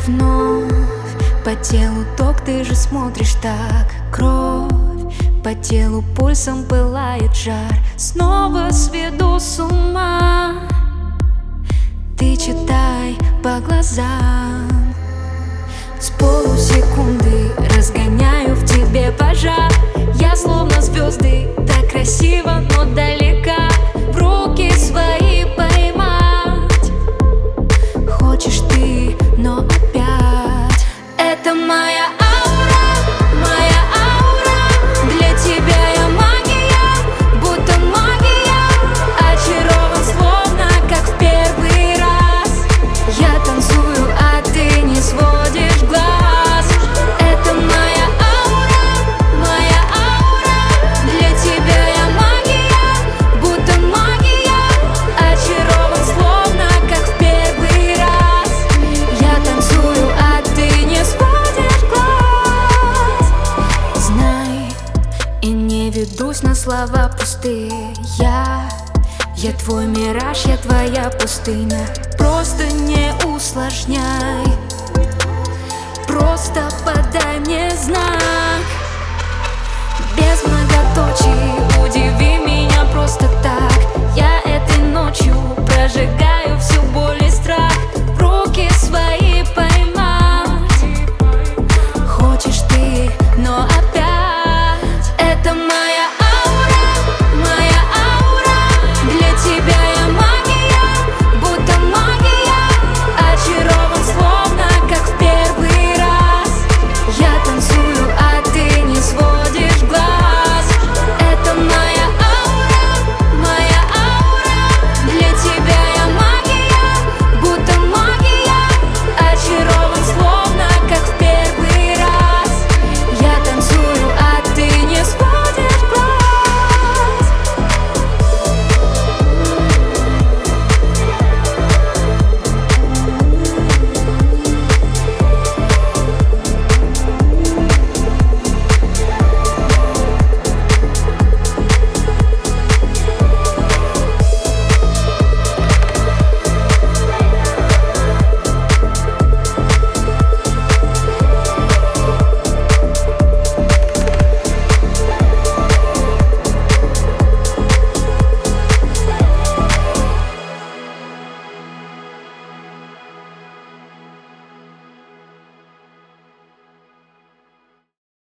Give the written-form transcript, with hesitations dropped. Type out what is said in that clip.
вновь по телу ток, ты же смотришь так. Кровь по телу пульсом пылает жар. Снова сведу с ума. Ты читай по глазам. С полусекунды разгоняю в тебе пожар. Я словно звезды, так красиво, но далека. В руки свои поймать хочешь ты, но опять. Это моя аура, моя аура. Для тебя я магия, будто магия. Очарован, словно как в первый раз. Я танцую, а ты не сводишь глаз. Это моя аура, моя аура. Для тебя я магия, будто магия. Очарован, словно как в первый раз. Я танцую, а ты не сводишь глаз. Знай, и не ведусь на слова пустые. Я твой мираж, я твоя пустыня. Просто не усложняй, просто подай мне знак. Без многоточий удиви меня просто так. Я этой ночью прожигаю всю боль и страх.